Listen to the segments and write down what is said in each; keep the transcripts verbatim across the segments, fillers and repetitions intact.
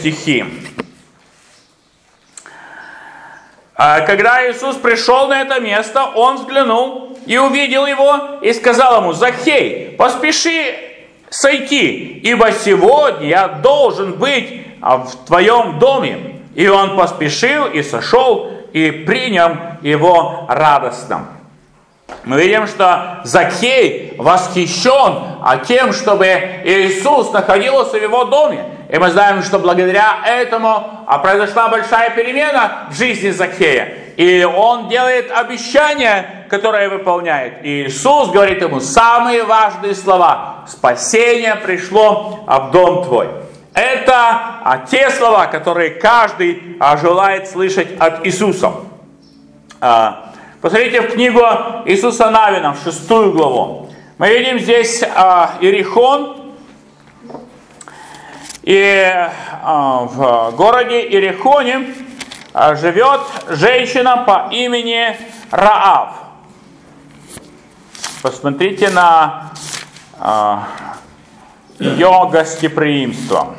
стихи. Когда Иисус пришел на это место, Он взглянул и увидел его, и сказал ему: «Закхей, поспеши сойти, ибо сегодня я должен быть в твоем доме». И он поспешил и сошел, и принял его радостно. Мы видим, что Закхей восхищен тем, чтобы Иисус находился в его доме. И мы знаем, что благодаря этому произошла большая перемена в жизни Закхея. И он делает обещания, которые выполняет. И Иисус говорит ему самые важные слова: «Спасение пришло в дом твой». Это те слова, которые каждый желает слышать от Иисуса. Посмотрите в книгу Иисуса Навина, в шестую главу. Мы видим здесь Иерихон. И в городе Иерихоне живет женщина по имени Раав. Посмотрите на ее гостеприимство.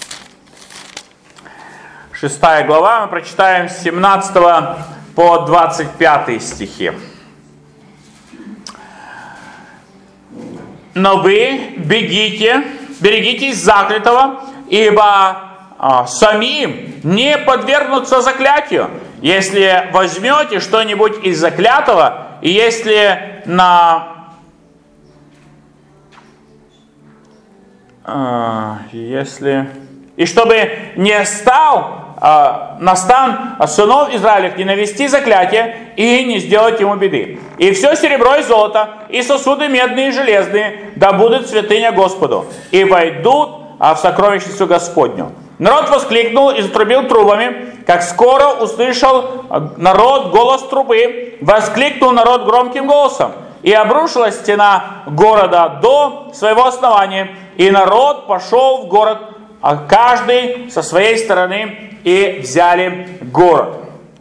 Шестая глава, мы прочитаем с семнадцатого по двадцать пятый стихи. «Но вы бегите, берегитесь заклятого, ибо а, самим не подвергнуться заклятию, если возьмете что-нибудь из заклятого, и если на... А, если... И чтобы не стал э, настан сынов Израилев не навести заклятие и не сделать ему беды. И все серебро и золото, и сосуды медные и железные, да будут святыня Господу, и войдут э, в сокровищницу Господню». Народ воскликнул и затрубил трубами, как скоро услышал народ голос трубы, воскликнул народ громким голосом, и обрушилась стена города до своего основания, и народ пошел в город, каждый со своей стороны, и взяли город.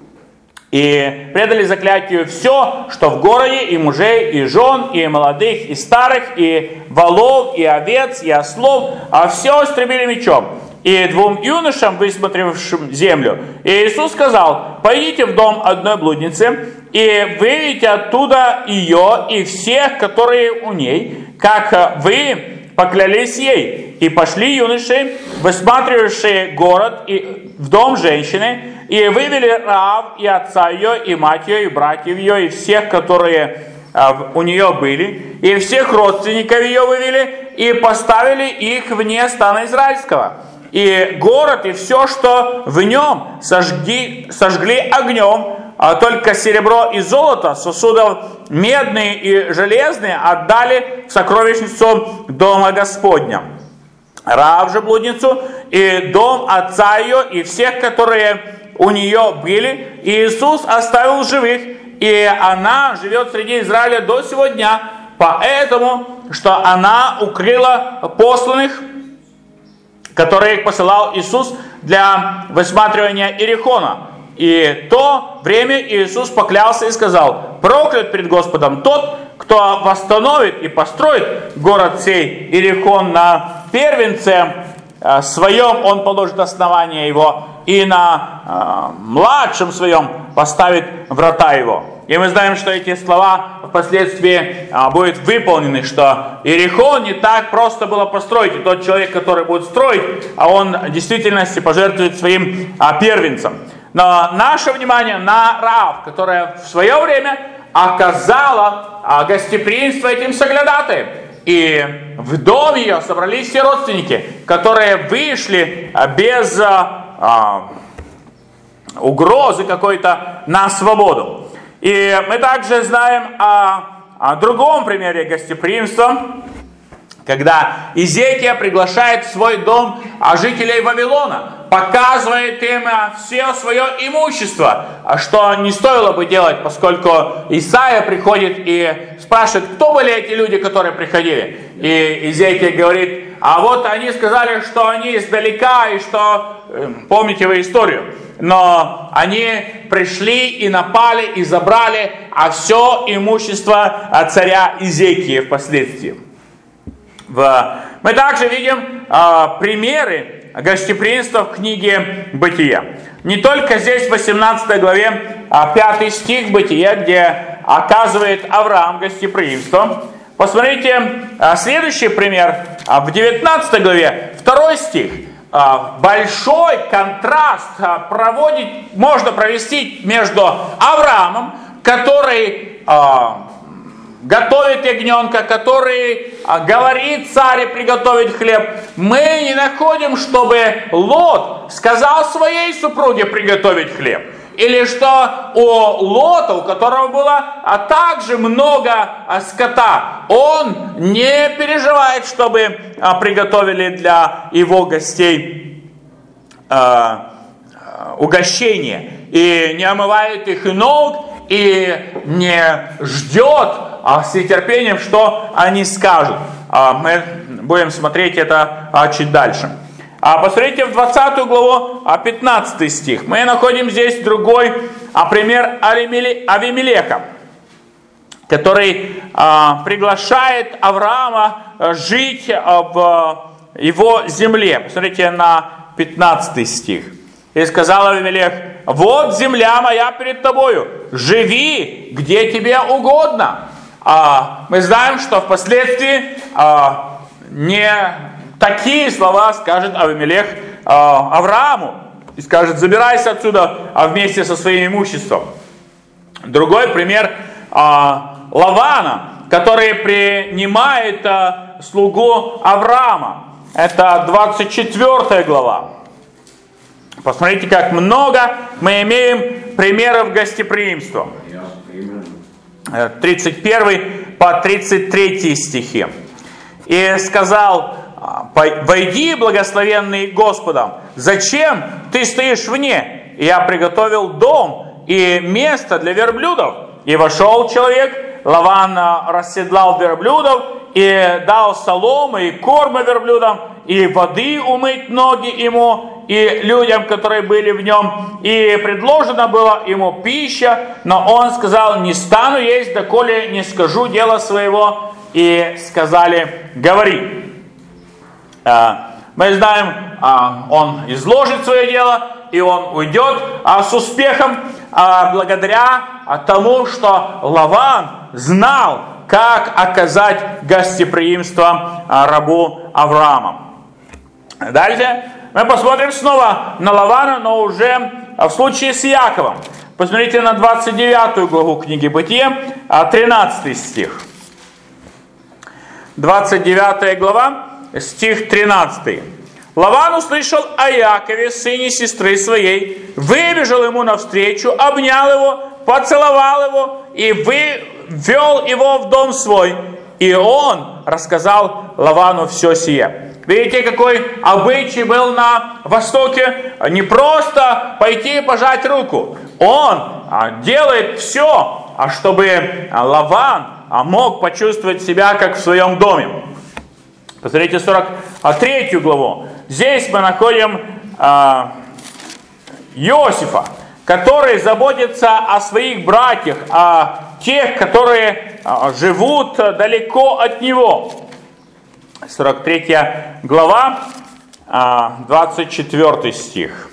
И предали заклятию все, что в городе, и мужей, и жен, и молодых, и старых, и волов, и овец, и ослов, а все истребили мечом. И двум юношам, высмотревшим землю, и Иисус сказал: «Пойдите в дом одной блудницы, и выведите оттуда ее и всех, которые у ней, как вы поклялись ей». И пошли юноши, высматривавшие город, и в дом женщины, и вывели Раав, и отца ее, и мать ее, и братьев ее, и всех, которые а, у нее были, и всех родственников ее вывели, и поставили их вне стана израильского. И город, и все, что в нем, сожгли, сожгли огнем, а только серебро и золото, сосудов медные и железные, отдали в сокровищницу дома Господня. Раав же блудницу, и дом отца ее, и всех, которые у нее были, Иисус оставил живых, и она живет среди Израиля до сего дня, поэтому, что она укрыла посланных, которых посылал Иисус для высматривания Иерихона. И то время Иисус поклялся и сказал: «Проклят пред Господом тот, кто восстановит и построит город сей Иерихон на первенце своем, он положит основание его, и на э, младшем своем поставит врата его». И мы знаем, что эти слова впоследствии а, будут выполнены, что Иерихон не так просто было построить. И тот человек, который будет строить, а он в действительности пожертвует своим а, первенцем. Но наше внимание на Раав, которая в свое время оказала а, гостеприимство этим соглядатаям. И в дом ее собрались все родственники, которые вышли а, без а, а, угрозы какой-то на свободу. И мы также знаем о, о другом примере гостеприимства, когда Изекия приглашает в свой дом жителей Вавилона, показывает им все свое имущество, что не стоило бы делать, поскольку Исаия приходит и спрашивает, кто были эти люди, которые приходили. И Изекия говорит: а вот они сказали, что они издалека, и что, помните вы историю, но они пришли и напали, и забрали а все имущество царя Изекии впоследствии. Мы также видим а, примеры гостеприимства в книге «Бытие». Не только здесь в восемнадцатой главе, а пятый стих «Бытие», где оказывает Авраам гостеприимство. Посмотрите следующий пример в девятнадцатой главе, второй стих. Большой контраст проводить, можно провести между Авраамом, который готовит ягненка, который говорит царе приготовить хлеб. Мы не находим, чтобы Лот сказал своей супруге приготовить хлеб. Или что у Лота, у которого было а также много а, скота, он не переживает, чтобы а, приготовили для его гостей а, а, угощение. И не омывает их ног, и не ждет а, с нетерпением, что они скажут. А, мы будем смотреть это а, чуть дальше. А посмотрите в двадцатую главу, пятнадцатый стих. Мы находим здесь другой а, пример Авимелеха, который а, приглашает Авраама жить а, в его земле. Посмотрите на пятнадцатый стих. И сказал Авимелех: вот земля моя перед тобою, живи где тебе угодно. А, мы знаем, что впоследствии а, не... такие слова скажет Авимелех э, Аврааму. И скажет: забирайся отсюда а вместе со своим имуществом. Другой пример э, Лавана, который принимает э, слугу Авраама. Это двадцать четвёртая глава. Посмотрите, как много мы имеем примеров гостеприимства. тридцать первый по тридцать третий стихи. И сказал: войди, благословенный Господом, зачем ты стоишь вне? Я приготовил дом и место для верблюдов. И вошел человек, Лаван расседлал верблюдов и дал соломы и корма верблюдам, и воды умыть ноги ему и людям, которые были в нем. И предложено было ему пища, но он сказал: не стану есть, доколе не скажу дело своего. И сказали: говори. Мы знаем, он изложит свое дело, и он уйдет с успехом, благодаря тому, что Лаван знал, как оказать гостеприимство рабу Авраама. Дальше мы посмотрим снова на Лавана, но уже в случае с Яковом. Посмотрите на двадцать девятую главу книги «Бытие», тринадцатый стих. двадцать девятая глава, стих тринадцатый. Лаван услышал о Якове, сыне сестры своей, выбежал ему навстречу, обнял его, поцеловал его и ввел его в дом свой. И он рассказал Лавану все сие. Видите, какой обычай был на Востоке? Не просто пойти и пожать руку. Он делает все, чтобы Лаван мог почувствовать себя как в своем доме. Посмотрите сорок третью главу. Здесь мы находим э, Иосифа, который заботится о своих братьях, о тех, которые э, живут далеко от него. сорок третья глава, э, двадцать четвёртый стих.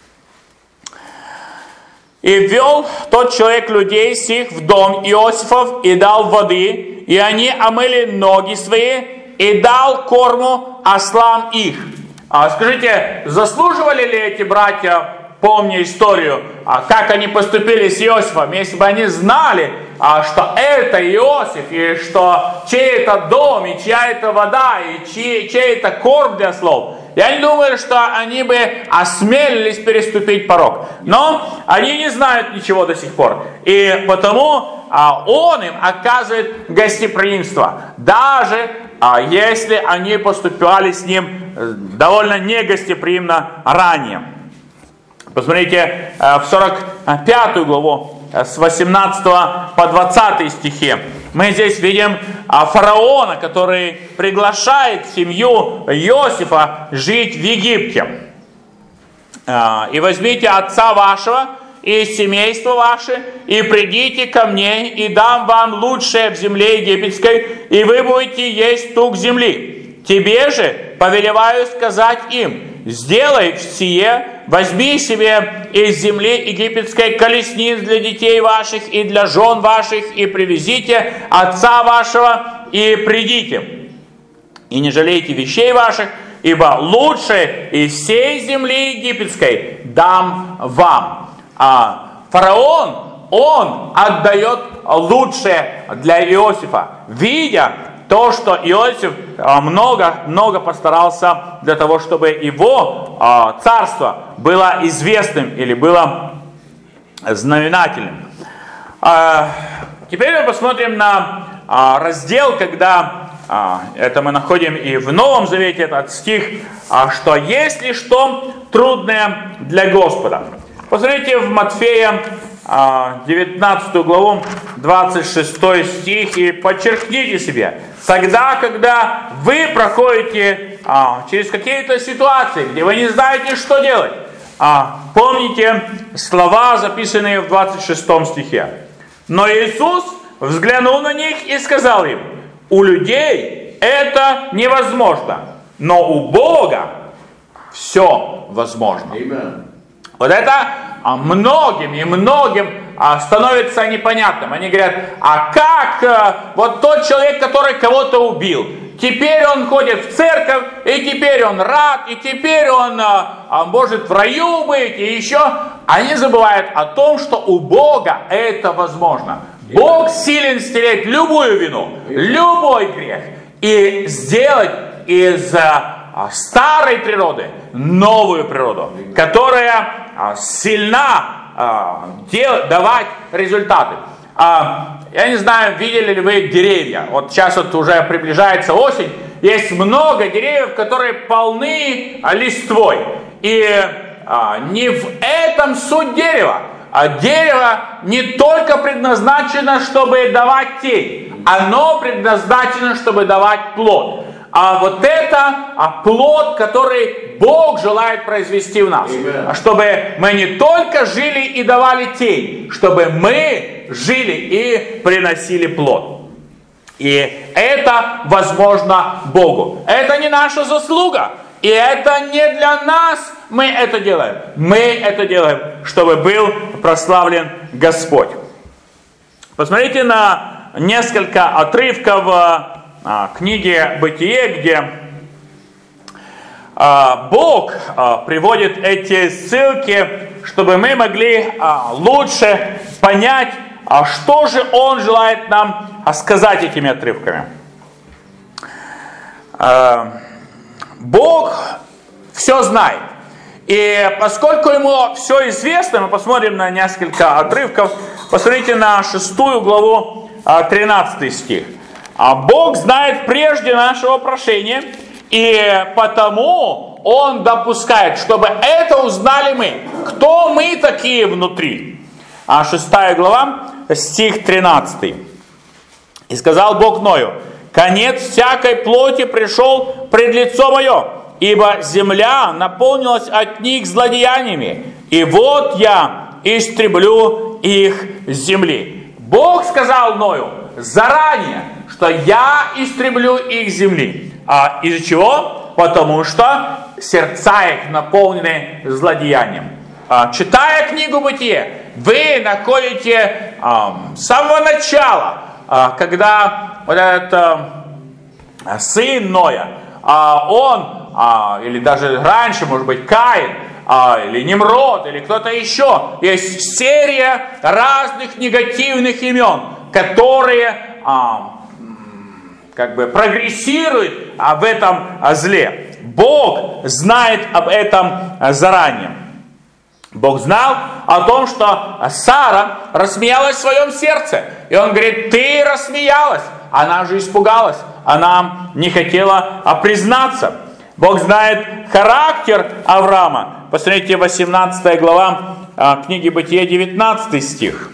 «И ввел тот человек людей сих в дом Иосифов и дал воды, и они омыли ноги свои, и дал корму ослам их». А скажите, заслуживали ли эти братья, помня историю, как они поступили с Иосифом, если бы они знали, что это Иосиф, и что чей это дом, и чья это вода, и чей, чей это корм для слов? Я не думаю, что они бы осмелились переступить порог. Но они не знают ничего до сих пор. И потому он им оказывает гостеприимство. Даже если они поступали с ним довольно негостеприимно ранее. Посмотрите в сорок пятую главу, с восемнадцатого по двадцатый стихи. Мы здесь видим фараона, который приглашает семью Иосифа жить в Египте. «И возьмите отца вашего и семейство ваше, и придите ко мне, и дам вам лучшее в земле египетской, и вы будете есть тук земли. Тебе же повелеваю сказать им: сделай сие, возьми себе из земли египетской колесниц для детей ваших и для жен ваших, и привезите отца вашего, и придите. И не жалейте вещей ваших, ибо лучшее из всей земли египетской дам вам. А фараон, он отдает лучшее для Иосифа, видя то, что Иосиф много-много постарался для того, чтобы его царство было известным или было знаменательным. Теперь мы посмотрим на раздел, когда это мы находим и в Новом Завете, этот стих, что есть ли что трудное для Господа. Посмотрите в Матфея девятнадцатую главу, двадцать шестой стих, и подчеркните себе: тогда, когда вы проходите а, через какие-то ситуации, где вы не знаете, что делать, а, помните слова, записанные в двадцать шестом стихе. Но Иисус взглянул на них и сказал им: у людей это невозможно, но у Бога все возможно. Amen. Вот это а, многим и многим а, становится непонятным. Они говорят: а как а, вот тот человек, который кого-то убил, теперь он ходит в церковь, и теперь он рад, и теперь он а, а, может в раю быть, и еще. Они забывают о том, что у Бога это возможно. Бог силен стереть любую вину, любой грех, и сделать из а, старой природы новую природу, которая а, сильна а, дел, давать результаты. А, я не знаю, видели ли вы деревья. Вот сейчас вот уже приближается осень. Есть много деревьев, которые полны а, листвой. И а, не в этом суть дерева. А дерево не только предназначено, чтобы давать тень. Оно предназначено, чтобы давать плод. А вот это а плод, который Бог желает произвести в нас. Amen. Чтобы мы не только жили и давали тень, чтобы мы жили и приносили плод. И это возможно Богу. Это не наша заслуга. И это не для нас мы это делаем. Мы это делаем, чтобы был прославлен Господь. Посмотрите на несколько отрывков а, книги «Бытие», где а, Бог а, приводит эти ссылки, чтобы мы могли а, лучше понять, а что же Он желает нам а, сказать этими отрывками. А, Бог все знает. И поскольку Ему все известно, мы посмотрим на несколько отрывков. Посмотрите на шестую главу, тринадцатый стих. Бог знает прежде нашего прошения, и потому Он допускает, чтобы это узнали мы, кто мы такие внутри. Шестая глава, стих тринадцатый. И сказал Бог Ною: конец всякой плоти пришел пред лицо мое, ибо земля наполнилась от них злодеяниями, и вот я истреблю их с земли. Бог сказал Ною заранее, что я истреблю их с земли. А из-за чего? Потому что сердца их наполнены злодеянием. А, читая книгу «Бытие», вы находите а, с самого начала, а, когда вот этот а, сын Ноя, а, он, а, или даже раньше, может быть, Каин, а, или Немрод, или кто-то еще, есть серия разных негативных имен, которые а, как бы прогрессируют а, в этом а, зле. Бог знает об этом а, заранее. Бог знал о том, что Сара рассмеялась в своем сердце. И Он говорит: ты рассмеялась. Она же испугалась. Она не хотела а, признаться. Бог знает характер Авраама. Посмотрите, восемнадцатая глава а, книги Бытие, девятнадцатый стих.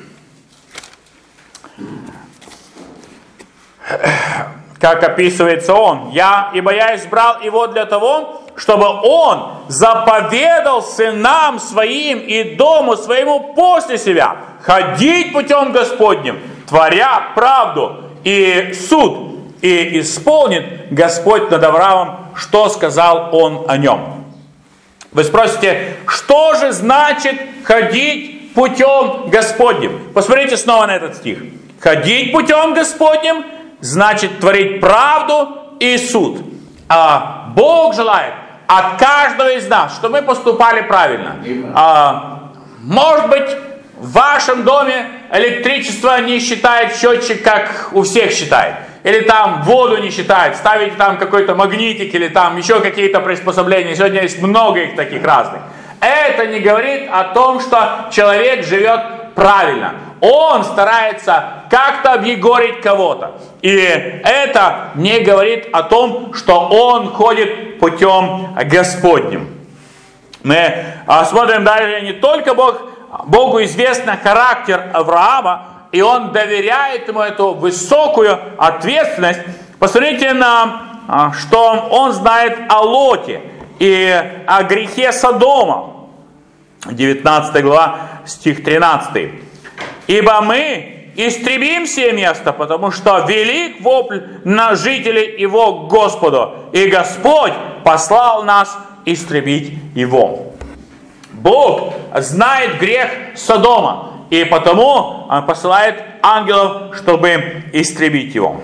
Как описывается он: «Я, ибо я избрал его для того, чтобы он заповедал сынам своим и дому своему после себя ходить путем Господним, творя правду и суд, и исполнит Господь над Авраамом, что сказал он о нем». Вы спросите, что же значит ходить путем Господним? Посмотрите снова на этот стих. Ходить путем Господним значит творить правду и суд. А Бог желает от каждого из нас, чтобы мы поступали правильно. А, может быть, в вашем доме электричество не считает счетчик, как у всех считает. Или там воду не считает, ставите там какой-то магнитик, или там еще какие-то приспособления. Сегодня есть много их таких разных. Это не говорит о том, что человек живет правильно. Он старается как-то объегорить кого-то. И это не говорит о том, что он ходит путем Господним. Мы смотрим далее, не только Бог, Богу известен характер Авраама, и он доверяет ему эту высокую ответственность. Посмотрите на, что он знает о Лоте и о грехе Содома. девятнадцатая глава, стих тринадцатый. «Ибо мы истребим сие место, потому что велик вопль на жителей его к Господу, и Господь послал нас истребить его». Бог знает грех Содома, и потому он посылает ангелов, чтобы истребить его.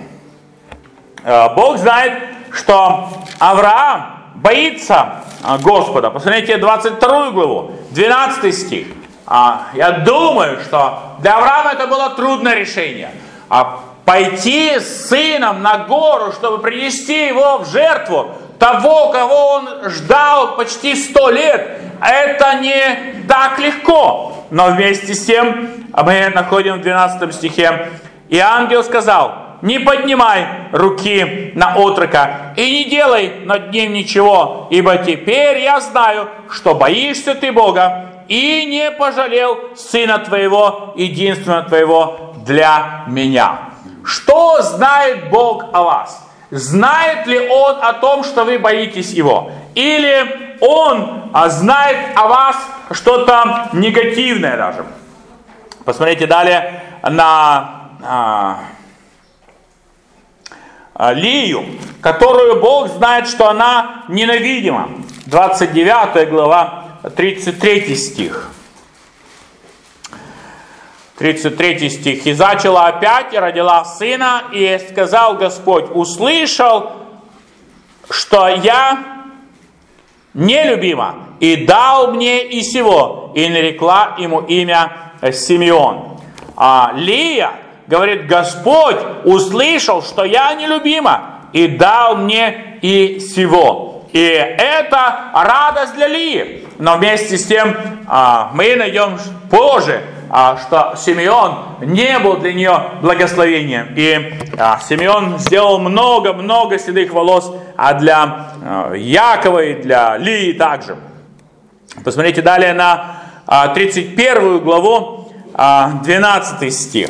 Бог знает, что Авраам боится Господа. Посмотрите двадцать вторую главу, двенадцатый стих. Я думаю, что для Авраама это было трудное решение. Пойти с сыном на гору, чтобы принести его в жертву, того, кого он ждал почти сто лет, это не так легко. Но вместе с тем мы находим в двенадцатом стихе: «И ангел сказал: не поднимай руки на отрока и не делай над ним ничего, ибо теперь я знаю, что боишься ты Бога, и не пожалел сына твоего, единственного твоего, для меня». Что знает Бог о вас? Знает ли Он о том, что вы боитесь Его? Или Он знает о вас что-то негативное даже? Посмотрите далее на а, а, Лию, которую Бог знает, что она ненавидима. двадцать девятая глава, тридцать третий стих. тридцать третий стих. «И зачала опять, и родила сына, и сказал Господь: услышал, что я нелюбима, и дал мне и сего, и нарекла ему имя Симеон». А Лия говорит: Господь услышал, что я нелюбима, и дал мне и сего. И это радость для Лии. Но вместе с тем мы найдем позже, что Симеон не был для нее благословением. И Симеон сделал много-много седых волос, а для Якова и для Лии также. Посмотрите далее на тридцать первую главу, двенадцатый стих.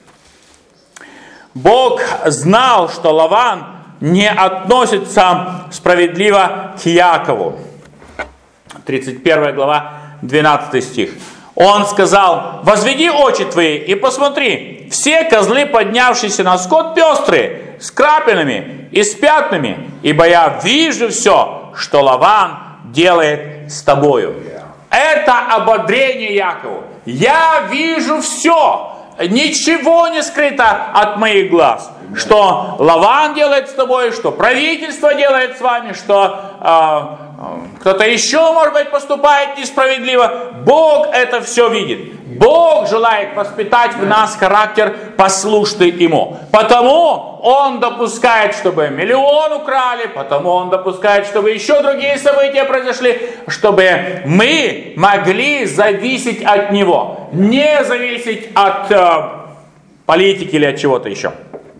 Бог знал, что Лаван не относится справедливо к Якову. тридцать первая глава, двенадцатый стих. Он сказал: возведи очи твои и посмотри, все козлы, поднявшиеся на скот, пестрые, с крапинами и с пятнами, ибо я вижу все, что Лаван делает с тобою. Это ободрение Якову. Я вижу все, ничего не скрыто от моих глаз. Что Лаван делает с тобой, что правительство делает с вами, что э, кто-то еще, может быть, поступает несправедливо. Бог это все видит. Бог желает воспитать в нас характер послушный Ему. Потому Он допускает, чтобы миллион украли, потому Он допускает, чтобы еще другие события произошли, чтобы мы могли зависеть от Него, не зависеть от э, политики или от чего-то еще.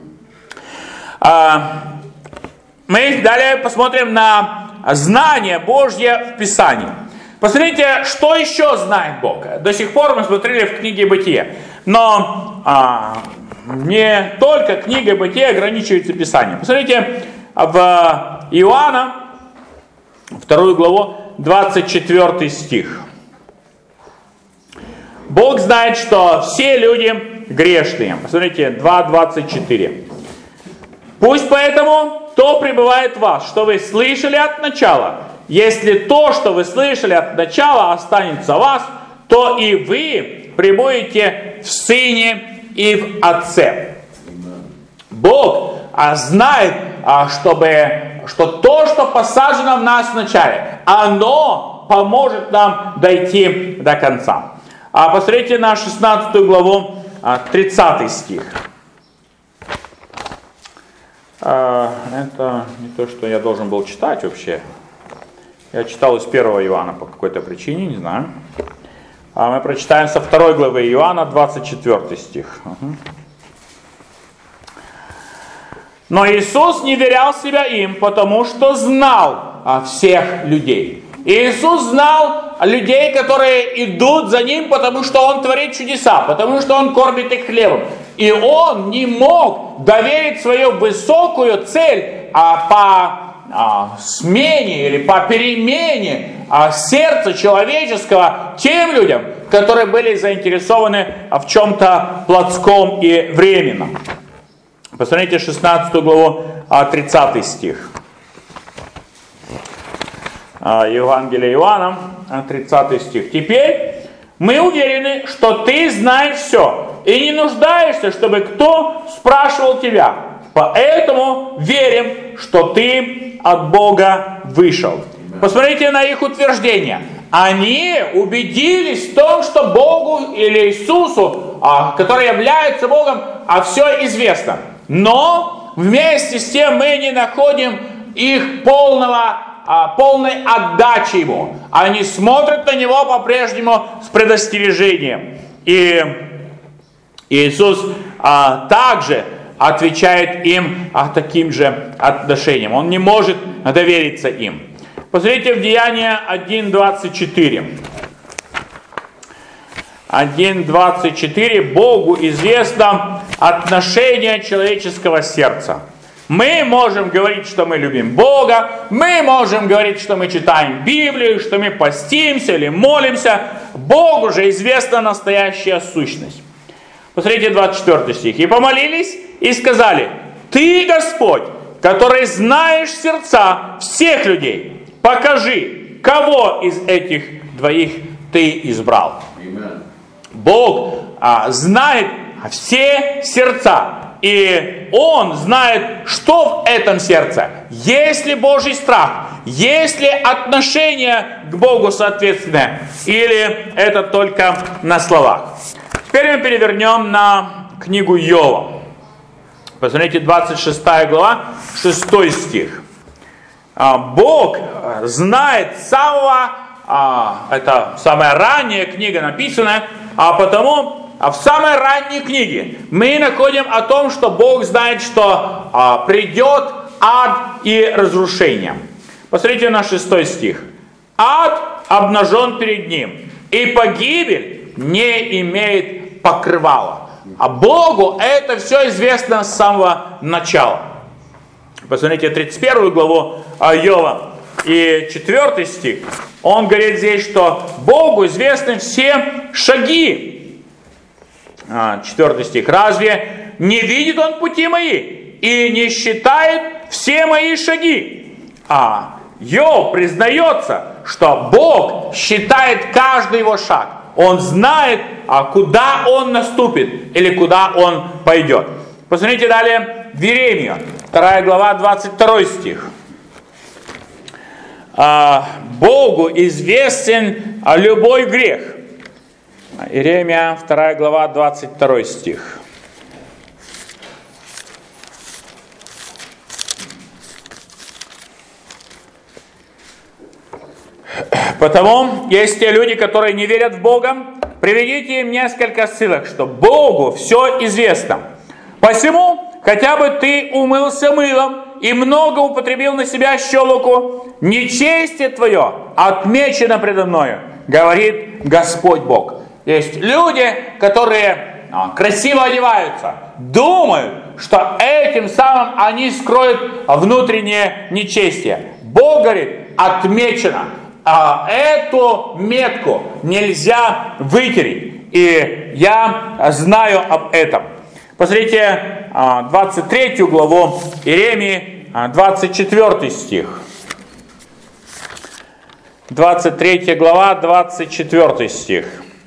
Мы далее посмотрим на знание Божье в Писании. Посмотрите, что еще знает Бог. До сих пор мы смотрели в книге Бытия. Но а, не только книга Бытия ограничивается Писанием. Посмотрите в Иоанна, вторую главу, двадцать четвёртый стих. Бог знает, что все люди грешные. Посмотрите, два двадцать четыре. «Пусть поэтому то пребывает в вас, что вы слышали от начала, если то, что вы слышали от начала, останется в вас, то и вы пребудете в Сыне и в Отце. Бог а, знает, а, чтобы, что то, что посажено в нас вначале, оно поможет нам дойти до конца. А посмотрите на шестнадцатую главу, а, тридцатый стих. А, это не то, что я должен был читать вообще. Я читал из первого Иоанна по какой-то причине, не знаю. А мы прочитаем со второй главы Иоанна, двадцать четвёртый стих. Угу. Но Иисус не верял себя им, потому что знал а, всех людей. Иисус знал людей, которые идут за Ним, потому что Он творит чудеса, потому что Он кормит их хлебом. И Он не мог доверить свою высокую цель а, по а, смене или по перемене а, сердца человеческого тем людям, которые были заинтересованы в чем-то плотском и временном. Посмотрите шестнадцатую главу, тридцатый стих. Евангелие Иоанна, тридцатый стих. «Теперь мы уверены, что ты знаешь все, и не нуждаешься, чтобы кто спрашивал тебя. Поэтому верим, что ты от Бога вышел». Посмотрите на их утверждение. Они убедились в том, что Богу или Иисусу, который является Богом, а все известно. Но вместе с тем мы не находим их полного, полной отдачи Ему. Они смотрят на Него по-прежнему с предостережением. И Иисус а, также отвечает им а, таким же отношением. Он не может довериться им. Посмотрите в Деяния один двадцать четыре. один двадцать четыре. Богу известно отношение человеческого сердца. Мы можем говорить, что мы любим Бога, мы можем говорить, что мы читаем Библию, что мы постимся или молимся. Богу же известна настоящая сущность. Посмотрите двадцать четвёртый стих. «И помолились, и сказали: Ты, Господь, который знаешь сердца всех людей, покажи, кого из этих двоих ты избрал». Amen. Бог а, знает все сердца. И Он знает, что в этом сердце. Есть ли Божий страх? Есть ли отношение к Богу соответственное? Или это только на словах? Теперь мы перевернем на книгу Иова. Посмотрите, двадцать шестая глава, шестой стих. Бог знает самого, это самая ранняя книга написана, а потому в самой ранней книге мы находим о том, что Бог знает, что придет ад и разрушение. Посмотрите на шестой стих. «Ад обнажен перед ним, и погибель не имеет покрывала». А Богу это все известно с самого начала. Посмотрите тридцать первую главу Иова и четвёртый стих. Он говорит здесь, что Богу известны все шаги. Четвертый стих. «Разве не видит Он пути мои и не считает все мои шаги?» А Иов признается, что Бог считает каждый его шаг. Он знает, куда он наступит или куда он пойдет. Посмотрите далее в Иеремию, вторая глава, двадцать второй стих. «Богу известен любой грех». Иеремия, вторая глава, двадцать второй стих. «Потому есть те люди, которые не верят в Бога, приведите им несколько ссылок, что Богу все известно. Посему, хотя бы ты умылся мылом и много употребил на себя щелоку, нечестие твое отмечено предо мною, говорит Господь Бог». Есть люди, которые а, красиво одеваются, думают, что этим самым они скроют внутреннее нечестие. Бог говорит, отмечено. А эту метку нельзя вытереть. И я знаю об этом. Посмотрите двадцать третью главу Иеремии, двадцать четвёртый стих. двадцать третья глава, двадцать четвёртый стих.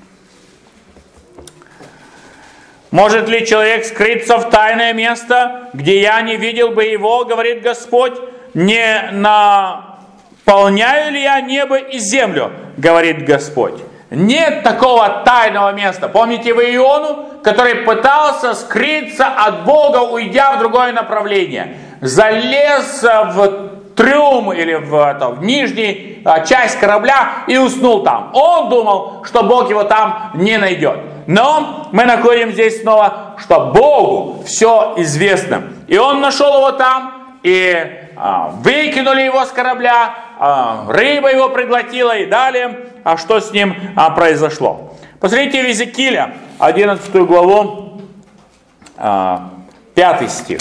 «Может ли человек скрыться в тайное место, где я не видел бы его, говорит Господь? Не наполняю ли я небо и землю, говорит Господь?» Нет такого тайного места. Помните вы Иону, который пытался скрыться от Бога, уйдя в другое направление? Залез в трюм или в, это, в нижнюю а, часть корабля и уснул там. Он думал, что Бог его там не найдет. Но мы находим здесь снова, что Богу все известно. И он нашел его там, и а, выкинули его с корабля, а, рыба его проглотила, и далее, а что с ним а, произошло. Посмотрите в Иезекииля, одиннадцатую главу, а, пятый стих.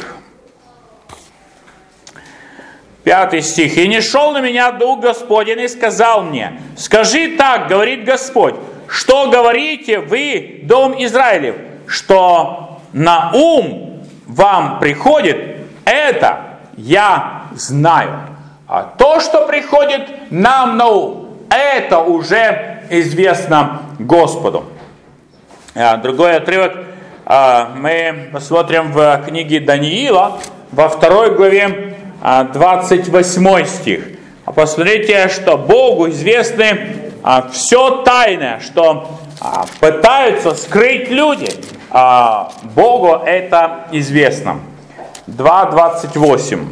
Пятый стих. «И не шел на меня Дух Господень и сказал мне: скажи так, говорит Господь, что говорите вы, дом Израилев, что на ум вам приходит, это я знаю. А то, что приходит нам на ум, это уже известно Господу». Другой отрывок мы посмотрим в книге Даниила, во второй главе, двадцать восьмой стих. Посмотрите, что Богу известны все тайное, что пытаются скрыть люди. Богу это известно. два двадцать восемь.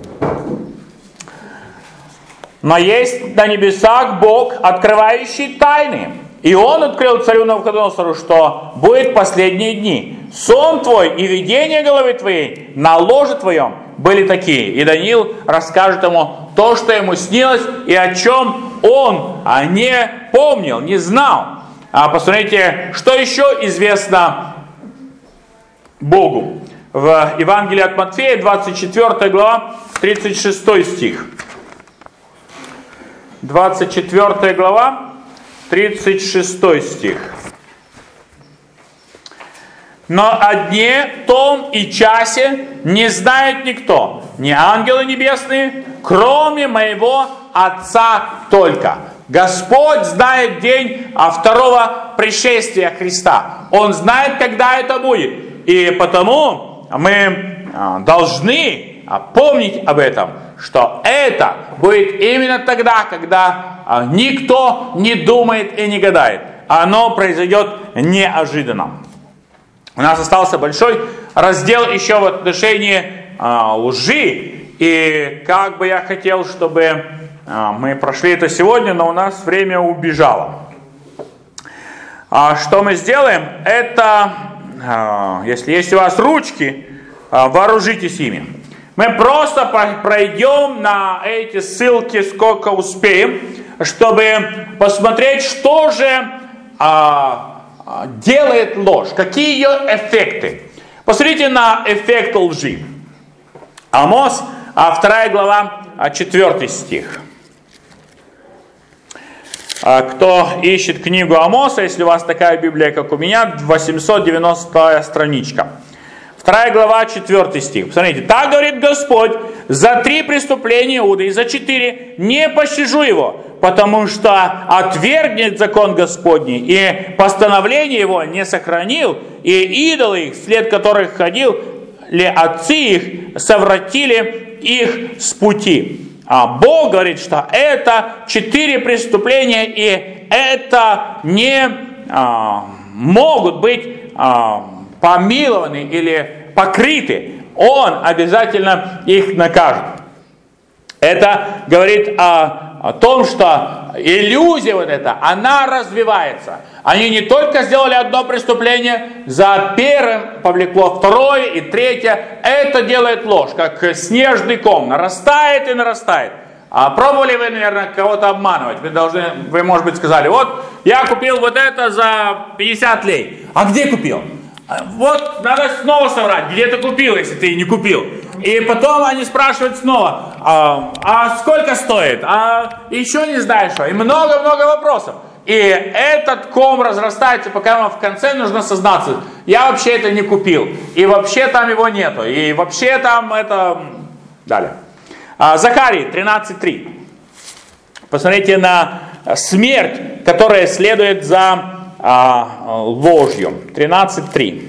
«Но есть на небесах Бог, открывающий тайны, и Он открыл царю Навуходоносору, что будет последние дни. Сон твой и видение головы твоей на ложе твоем были такие». И Даниил расскажет ему то, что ему снилось, и о чем он не помнил, не знал. А посмотрите, что еще известно Богу. В Евангелии от Матфея, двадцать четвёртая глава, тридцать шестой стих. двадцать четвёртая глава, тридцать шестой стих. «Но о дне том и часе не знает никто, ни ангелы небесные, кроме моего Отца только». Господь знает день второго пришествия Христа. Он знает, когда это будет. И потому мы должны помнить об этом, что это будет именно тогда, когда никто не думает и не гадает. Оно произойдет неожиданно. У нас остался большой раздел еще в отношении а, лжи. И как бы я хотел, чтобы а, мы прошли это сегодня, но у нас время убежало. А, что мы сделаем? Это, а, если есть у вас ручки, а, вооружитесь ими. Мы просто пройдем на эти ссылки, сколько успеем, чтобы посмотреть, что же а, делает ложь, какие ее эффекты. Посмотрите на эффект лжи. Амос, вторая глава, четвёртый стих. Кто ищет книгу Амоса, если у вас такая Библия, как у меня, восемьсот девяностая страничка. Вторая глава, четвёртый стих. Посмотрите. «Так говорит Господь, за три преступления Иуды и за четыре не пощажу его, потому что отвергнет закон Господний, и постановление его не сохранил, и идолы их, вслед которых ходил, ли отцы их, совратили их с пути». А Бог говорит, что это четыре преступления, и это не а, могут быть а, помилованы или покрыты. Он обязательно их накажет. Это говорит о, о том, что иллюзия вот эта, она развивается. Они не только сделали одно преступление, за первым повлекло второе и третье. Это делает ложь, как снежный ком, нарастает и нарастает. А пробовали вы, наверное, кого-то обманывать? Вы должны, вы, может быть, сказали: вот я купил вот это за пятьдесят лей. А где купил? Вот надо снова соврать, где ты купил, если ты не купил. И потом они спрашивают снова: а, а сколько стоит? А еще не знаешь что. И много-много вопросов. И этот ком разрастается, пока вам в конце нужно сознаться: я вообще это не купил. И вообще там его нету. И вообще там это... Далее. А, Захарии тринадцать три. Посмотрите на смерть, которая следует за а, ложью. тринадцать три.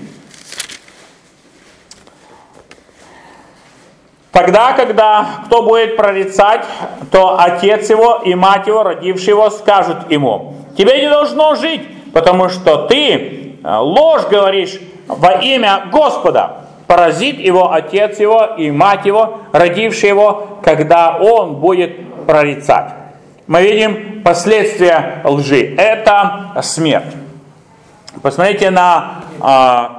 Тогда, когда кто будет прорицать, то отец его и мать его, родившие его, скажут ему: тебе не должно жить, потому что ты ложь говоришь во имя Господа. Поразит его отец его и мать его, родившие его, когда он будет прорицать. Мы видим последствия лжи. Это смерть. Посмотрите на а,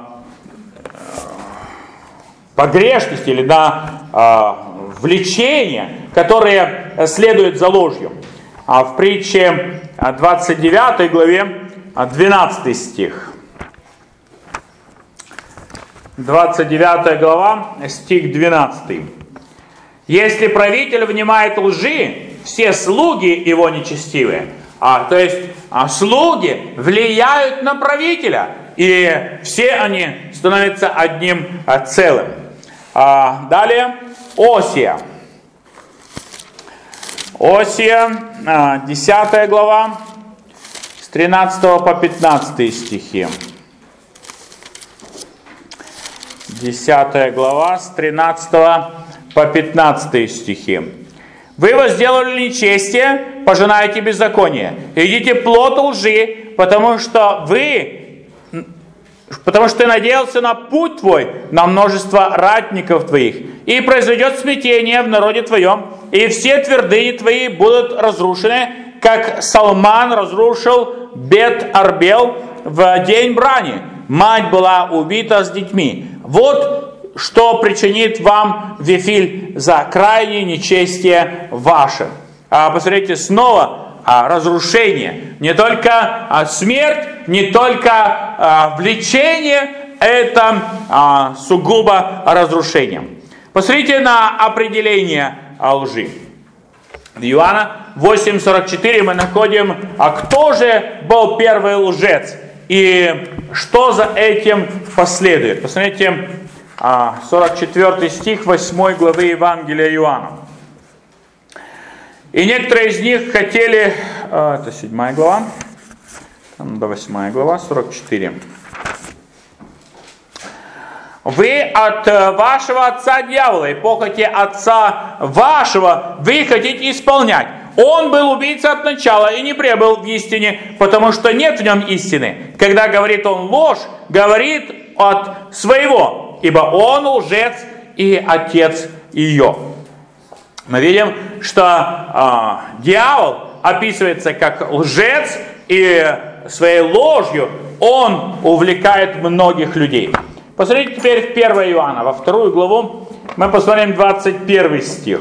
погрешность или на а, влечение, которые следуют за ложью. А в притче двадцать девятой главе двенадцатый стих. двадцать девятая глава, стих двенадцатый. Если правитель внимает лжи, все слуги его нечестивые. А, то есть а, слуги влияют на правителя, и все они становятся одним а, целым. А, далее Осия. Осия, а, десятая глава, с тринадцатого по пятнадцатый стихи. десятая глава, с тринадцатого по пятнадцатый стихи. Вы возделали нечестие, пожинаете беззаконие. Едите плод лжи, потому что вы, потому что ты надеялся на путь твой, на множество ратников твоих, и произойдет смятение в народе твоем, и все твердыни твои будут разрушены, как Салман разрушил Бет-Арбел в день брани. Мать была убита с детьми. Вот что причинит вам Вифиль за крайнее нечестие ваше. А, посмотрите, снова а, разрушение. Не только а, смерть, не только а, влечение, это а, сугубо разрушение. Посмотрите на определение а, лжи. В Иоанна восемь сорок четыре мы находим, а кто же был первый лжец и что за этим последует. Посмотрите, сорок четвёртый стих восьмой главы Евангелия Иоанна. И некоторые из них хотели, это седьмая глава, до восьмая глава, сорок четыре. Вы от вашего отца дьявола и похоти отца вашего вы хотите исполнять. Он был убийца от начала и не пребыл в истине, потому что нет в нем истины. Когда говорит он ложь, говорит от своего, ибо он лжец и отец ее. Мы видим, что э, дьявол описывается как лжец, и своей ложью он увлекает многих людей. Посмотрите теперь в первое Иоанна, во вторую главу, мы посмотрим двадцать первый стих.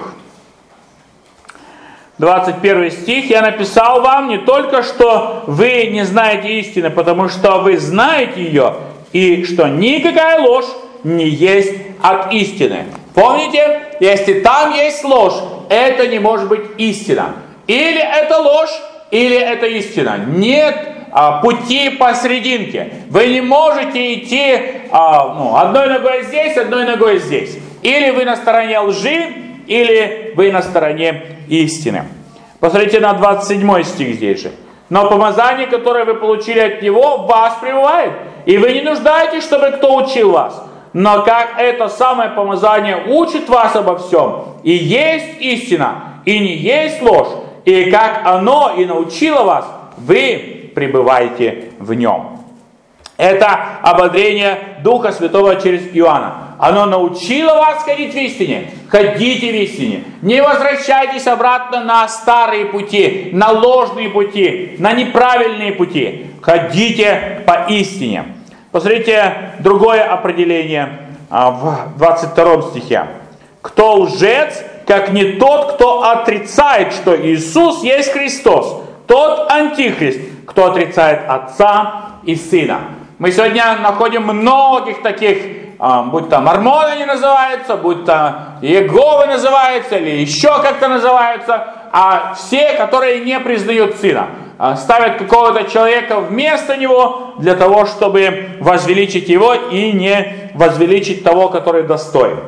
двадцать первый стих. «Я написал вам не только, что вы не знаете истины, потому что вы знаете ее, и что никакая ложь не есть от истины». Помните, если там есть ложь, это не может быть истина. Или это ложь, или это истина. Нет а, пути посерединке. Вы не можете идти а, ну, одной ногой здесь, одной ногой здесь. Или вы на стороне лжи, или вы на стороне истины. Посмотрите на двадцать седьмой стих здесь же. «Но помазание, которое вы получили от Него, в вас пребывает, и вы не нуждаетесь, чтобы кто учил вас. Но как это самое помазание учит вас обо всем, и есть истина, и не есть ложь, и как оно и научило вас, вы пребываете в нем». Это ободрение Духа Святого через Иоанна. Оно научило вас ходить в истине. Ходите в истине. Не возвращайтесь обратно на старые пути, на ложные пути, на неправильные пути. Ходите по истине. Посмотрите другое определение в двадцать втором стихе. «Кто лжец, как не тот, кто отрицает, что Иисус есть Христос, тот антихрист, кто отрицает Отца и Сына». Мы сегодня находим многих таких, будь то мормоны они называются, будь то Иеговы называются, или еще как-то называются, а все, которые не признают Сына, ставят какого-то человека вместо Него для того, чтобы возвеличить Его и не возвеличить того, который достоин.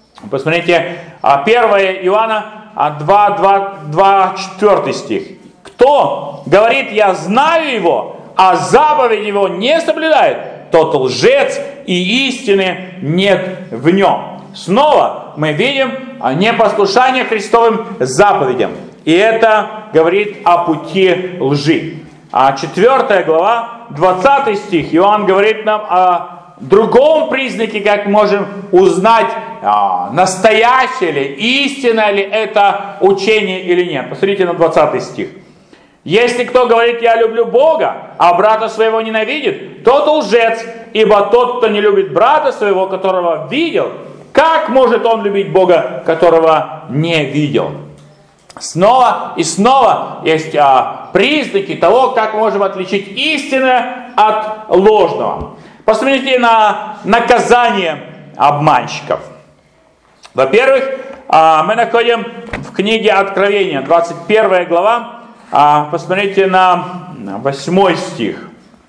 Посмотрите, первое Иоанна два, два, два, четвёртый стих. Кто говорит, я знаю его, а заповедь его не соблюдает, тот лжец, и истины нет в нем. Снова мы видим непослушание Христовым заповедям. И это говорит о пути лжи. А четвёртая глава, двадцатый стих, Иоанн говорит нам о другом признаке, как можем узнать, а, настоящее ли, истинное ли это учение или нет. Посмотрите на двадцатый стих. Если кто говорит, я люблю Бога, а брата своего ненавидит, тот лжец, ибо тот, кто не любит брата своего, которого видел, как может он любить Бога, которого не видел? Снова и снова есть а, признаки того, как мы можем отличить истинное от ложного. Посмотрите на наказание обманщиков. Во-первых, а, мы находим в книге Откровения, двадцать первая глава, а, посмотрите на восьмой стих.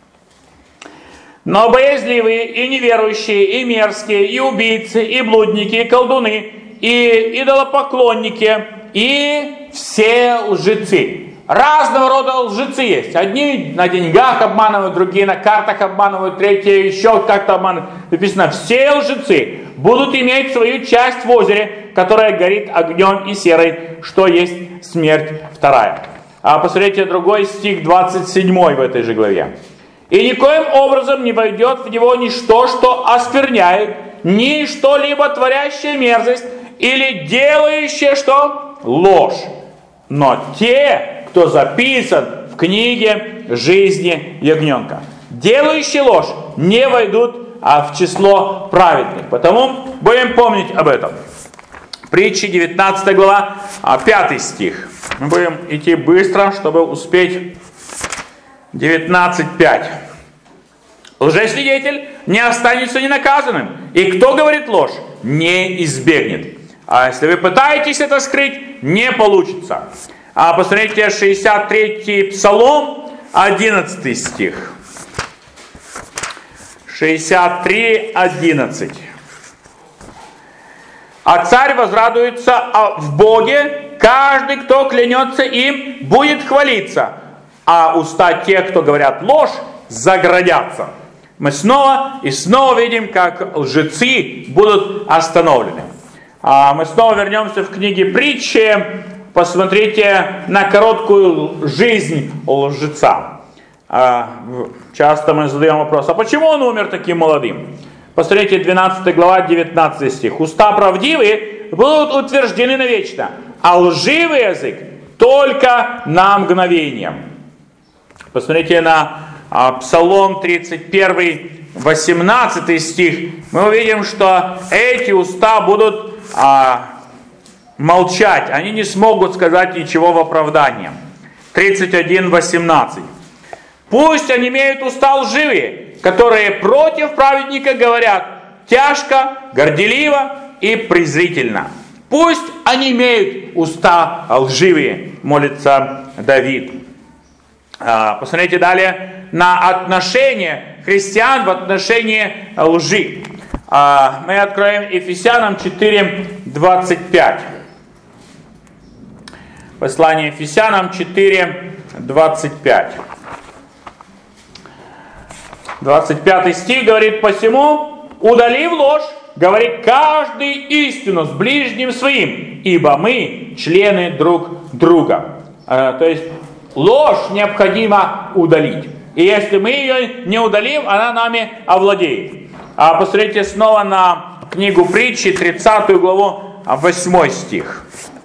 Но боязливые и неверующие, и мерзкие, и убийцы, и блудники, и колдуны, и идолопоклонники, и все лжецы. Разного рода лжецы есть. Одни на деньгах обманывают, другие на картах обманывают, третьи еще как-то обманывают. Написано, все лжецы будут иметь свою часть в озере, которая горит огнем и серой, что есть смерть вторая. А посмотрите другой стих, двадцать седьмой в этой же главе. И никоим образом не войдет в него ничто, что оскверняет, ни что-либо творящее мерзость, или делающее что? Ложь. Но те, кто записан в книге жизни ягненка, делающие ложь, не войдут а, в число праведных. Потому будем помнить об этом. Притчи, девятнадцатая глава, пятый стих. Мы будем идти быстро, чтобы успеть. девятнадцать пять. Лжесвидетель не останется ненаказанным, и кто говорит ложь, не избегнет. А если вы пытаетесь это скрыть, не получится. А посмотрите, шестьдесят третий Псалом, одиннадцатый стих. шестьдесят три, одиннадцать. А царь возрадуется в Боге, каждый, кто клянется им, будет хвалиться, а уста тех, кто говорят ложь, заградятся. Мы снова и снова видим, как лжецы будут остановлены. А мы снова вернемся в книге Притчи. Посмотрите на короткую жизнь лжеца. А, часто мы задаем вопрос, а почему он умер таким молодым? Посмотрите, двенадцатая глава, девятнадцатый стих. Уста правдивые будут утверждены навечно, а лживый язык только на мгновение. Посмотрите на а, Псалом тридцать один, восемнадцатый стих. Мы увидим, что эти уста будут а, молчать. Они не смогут сказать ничего в оправдание. тридцать один, восемнадцать. Пусть они имеют уста лживые, которые против праведника говорят тяжко, горделиво и презрительно. Пусть они имеют уста лживые, молится Давид. Посмотрите далее на отношение христиан в отношении лжи. Мы откроем Ефесянам четыре, двадцать пять. Послание Ефесянам четыре, двадцать пять. двадцать пятый стих говорит: «Посему, удалив ложь, говорит каждый истину с ближним своим, ибо мы члены друг друга». То есть ложь необходимо удалить. И если мы ее не удалим, она нами овладеет. А посмотрите снова на книгу Притчи, тридцатую главу, восьмой стих.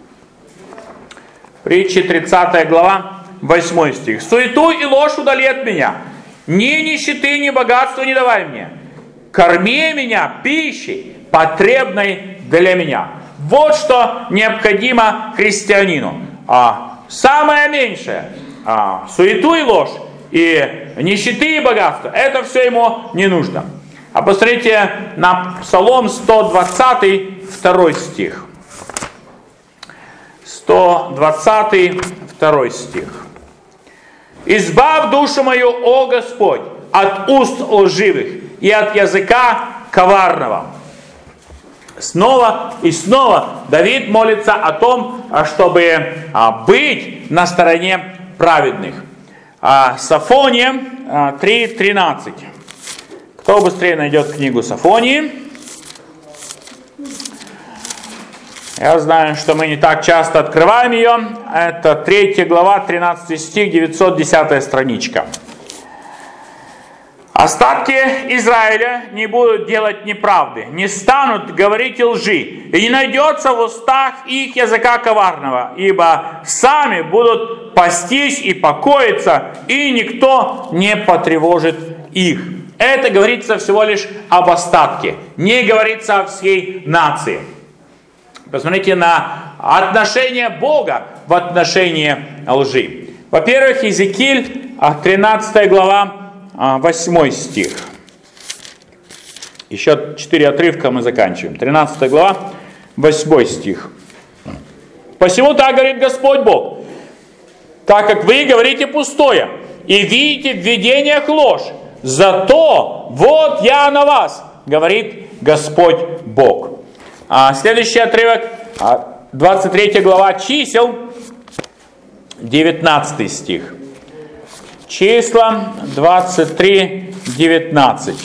Притчи, тридцатая глава, восьмой стих. «Суету и ложь удали от меня, ни нищеты, ни богатства не давай мне. Корми меня пищей, потребной для меня». Вот что необходимо христианину. А самое меньшее, а, суету и ложь, и нищеты и богатства, это все ему не нужно. А посмотрите на Псалом сто двадцатый, второй стих. сто двадцатый, второй стих. «Избавь душу мою, о Господь, от уст лживых и от языка коварного». Снова и снова Давид молится о том, чтобы быть на стороне праведных. А, Софония три тринадцать. Кто быстрее найдет книгу Софонии? Я знаю, что мы не так часто открываем ее. Это третья глава, тринадцатый стих, девятьсот десятая страничка. Остатки Израиля не будут делать неправды, не станут говорить лжи, и не найдется в устах их языка коварного, ибо сами будут пастись и покоиться, и никто не потревожит их. Это говорится всего лишь об остатке, не говорится о всей нации. Посмотрите на отношение Бога в отношении лжи. Во-первых, Иезекииль, тринадцатая глава, восьмой стих. Еще четыре отрывка мы заканчиваем. тринадцатая глава, восьмой стих. «Посему так говорит Господь Бог, так как вы говорите пустое и видите в видениях ложь, зато вот я на вас, говорит Господь Бог». А следующий отрывок, двадцать третья глава Чисел, девятнадцатый стих. Числа двадцать три, девятнадцать.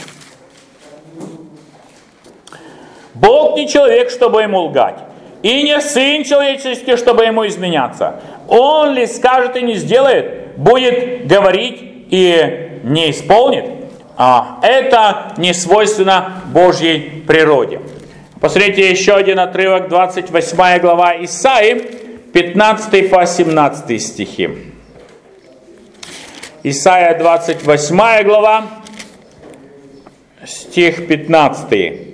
«Бог не человек, чтобы ему лгать, и не сын человеческий, чтобы ему изменяться. Он ли скажет и не сделает, будет говорить и не исполнит. А это не свойственно Божьей природе». Посмотрите еще один отрывок, двадцать восьмая глава Исаии, пятнадцатый по семнадцатый стихи. Исайя двадцать восьмая глава, стих пятнадцатый.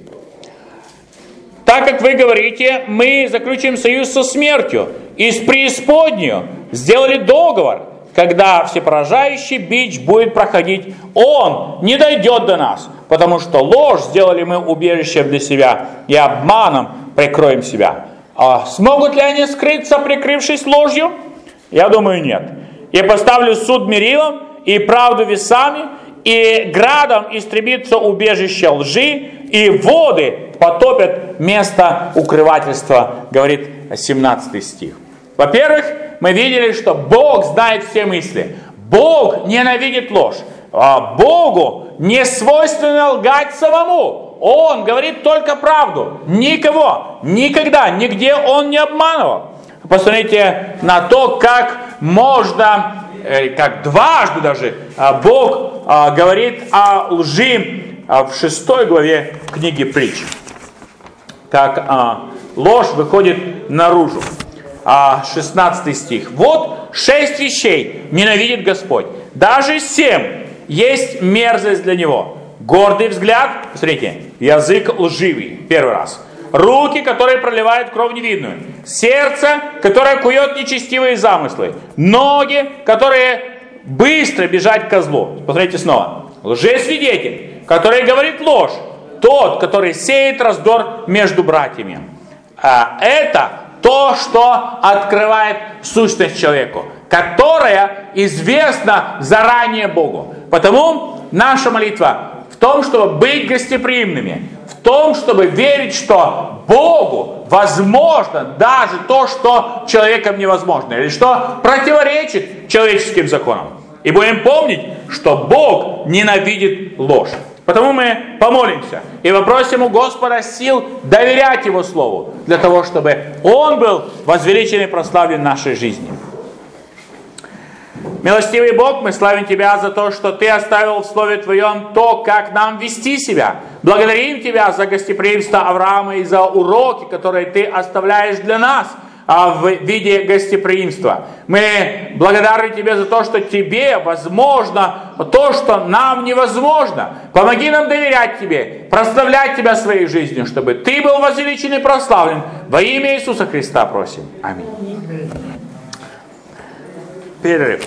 «Так как вы говорите, мы заключим союз со смертью, и с преисподнею сделали договор, когда всепоражающий бич будет проходить, он не дойдет до нас, потому что ложь сделали мы убежищем для себя, и обманом прикроем себя». А смогут ли они скрыться, прикрывшись ложью? Я думаю, нет. «И поставлю суд мерилом, и правду весами, и градом истребится убежище лжи, и воды потопят место укрывательства», говорит семнадцатый стих. Во-первых, мы видели, что Бог знает все мысли. Бог ненавидит ложь. Богу не свойственно лгать самому. Он говорит только правду. Никого, никогда, нигде Он не обманывал. Посмотрите на то, как можно, как дважды даже Бог говорит о лжи в шестой главе книги Притч. Как ложь выходит наружу. шестнадцатый стих. «Вот шесть вещей ненавидит Господь. Даже семь есть мерзость для Него. Гордый взгляд», посмотрите, язык лживый, первый раз. «Руки, которые проливают кровь невидную. Сердце, которое кует нечестивые замыслы. Ноги, которые быстро бежать к злу». Посмотрите снова. «Лжесвидетель, который говорит ложь. Тот, который сеет раздор между братьями». А это то, что открывает сущность человеку, которая известна заранее Богу. Потому наша молитва в том, чтобы быть гостеприимными, в том, чтобы верить, что Богу возможно даже то, что человеком невозможно, или что противоречит человеческим законам. И будем помнить, что Бог ненавидит ложь. Потому мы помолимся и попросим у Господа сил доверять Его Слову, для того, чтобы Он был возвеличен и прославлен в нашей жизни. Милостивый Бог, мы славим Тебя за то, что Ты оставил в Слове Твоем то, как нам вести себя. Благодарим Тебя за гостеприимство Авраама и за уроки, которые Ты оставляешь для нас в виде гостеприимства. Мы благодарны Тебе за то, что Тебе возможно то, что нам невозможно. Помоги нам доверять Тебе, прославлять Тебя своей жизнью, чтобы Ты был возвеличен и прославлен. Во имя Иисуса Христа просим. Аминь. Перерыв.